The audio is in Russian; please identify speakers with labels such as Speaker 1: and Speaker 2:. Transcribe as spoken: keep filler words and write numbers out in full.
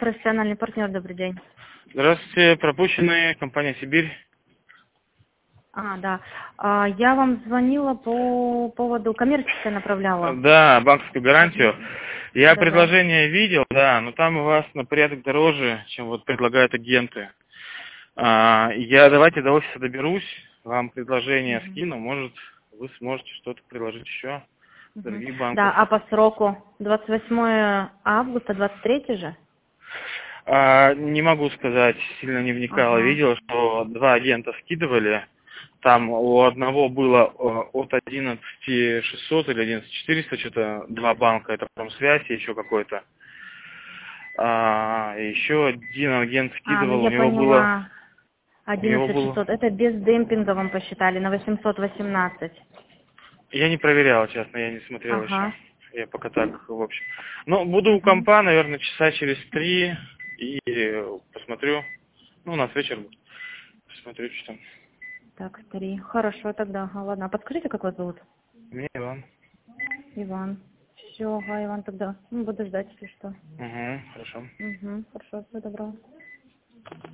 Speaker 1: профессиональный партнер, добрый день.
Speaker 2: Здравствуйте, пропущенные, компания «Сибирь».
Speaker 1: А, да. А, я вам звонила по поводу коммерческой направляла.
Speaker 2: Да, банковскую гарантию. Я
Speaker 1: Да, да.
Speaker 2: предложение видел, да, но там у вас на порядок дороже, чем вот предлагают агенты. А, я давайте до офиса доберусь, вам предложение
Speaker 1: Мгм.
Speaker 2: скину, может, вы сможете что-то предложить еще с
Speaker 1: Мгм.
Speaker 2: других
Speaker 1: Да,
Speaker 2: банков.
Speaker 1: а по сроку двадцать восьмое августа, двадцать третье же?
Speaker 2: А, не могу сказать, сильно не вникала.
Speaker 1: Ага.
Speaker 2: Видел, что два агента скидывали. Там у одного было э, от одиннадцати шестисот или одиннадцати четырёхсот, что-то два банка, это Промсвязь и еще какой-то. А, еще один агент
Speaker 1: А, ну
Speaker 2: скидывал, у
Speaker 1: я
Speaker 2: него было,
Speaker 1: поняла.
Speaker 2: у него
Speaker 1: одиннадцать
Speaker 2: было,
Speaker 1: шестьсот. Это без демпинга вам посчитали на восемьсот восемнадцать.
Speaker 2: я не проверял, честно, я не смотрел еще.
Speaker 1: Ага.
Speaker 2: Я пока так, в общем. Ну, буду у
Speaker 1: Угу.
Speaker 2: компа, наверное, часа через три и посмотрю. Ну, у нас вечер будет. Посмотрю, что там.
Speaker 1: Так, три. Хорошо тогда. Ага, ладно. А подскажите, как вас зовут?
Speaker 2: Мне Иван.
Speaker 1: Иван. Все, ага, Иван тогда. Ну, буду ждать, если что.
Speaker 2: Угу, хорошо.
Speaker 1: Угу. Хорошо, всего доброго.